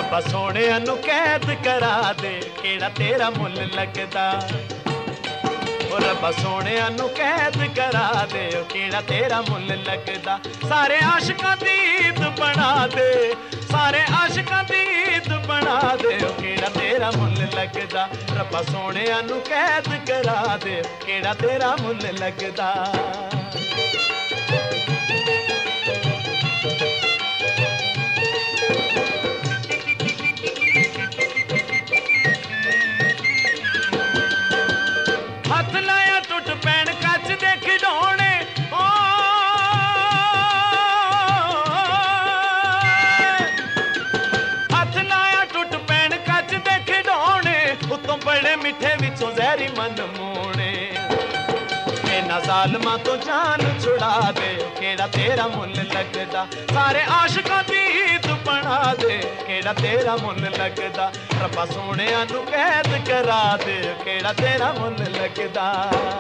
रब्बा सोहणिया नू कैद करा दे, केड़ा तेरा मुल लगदा। ओ रब्बा सोहणिया नू कैद करा दे, केड़ा तेरा मुल लगदा। सारे आशिकां दी ईद बना दे, सारे आशिकां दी ईद बना दे, केड़ा तेरा मुल लगदा। रब्बा सोहणिया नू कैद करा दे, केड़ा तेरा मुल लगदा। हथ लाया टुट पैण कच दे खिडौने, हथ लाया टुट पैण कच दे खिडौने, उत्तों बड़े मिठे विचों जहरी मन मूने। इन्हां ज़ालमां तो जान छुड़ा दे, केड़ा तेरा मुल लगदा। सारे आशिकां दी ईद बना दे, केड़ा तेरा मुल लगदा। रब्बा सोहणिया नू कैद करा दे, केड़ा तेरा मुल लगदा।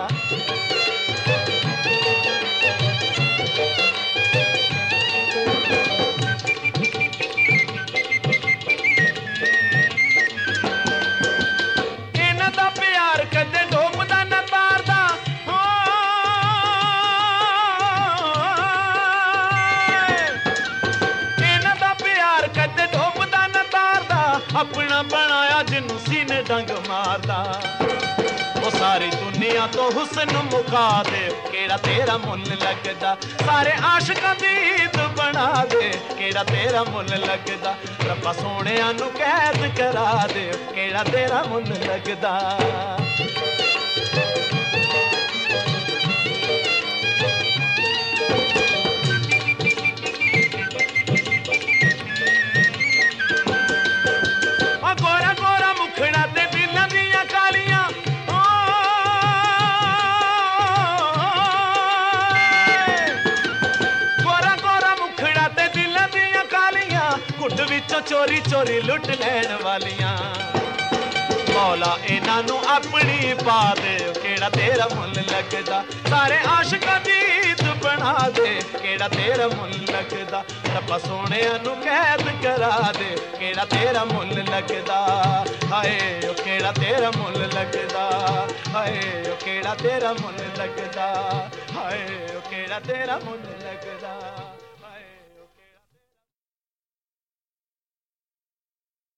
इन्हां दा प्यार कदे डोबदा ना तारदा, इन्हां दा प्यार कदे डोबदा ना तारदा। अपना बनाया जिन्नू सीने डंग मारदा। ओ सारी दुनिया तो हुस्न मुका दे, केड़ा तेरा मुल लगदा। सारे आशिकां दी ईद बना दे, केड़ा तेरा मुल लगदा। रब्बा सोहणिया नू कैद करा दे, केड़ा तेरा मुल लगदा। गोरा गोरा मुखड़ा ते दिलां दियां कालियां, गोरा गोरा मुखड़ा ते दिलां दियां कालियां, घुट विचों चोरी चोरी लुट लैण वालियां। मौला इन्हां नू अपनी पा दे, केड़ा तेरा मुल लगदा। सारे आशिकां दी ईद बना दे, केड़ा तेरा मुल लगदा। रब्बा सोहणिया नू कैद करा दे, केड़ा तेरा मुल लगदा। हाय ओ केड़ा तेरा मुल लगदा, हाय ओ केड़ा तेरा मुल लगदा, हाय ओ केड़ा तेरा मुल लगदा।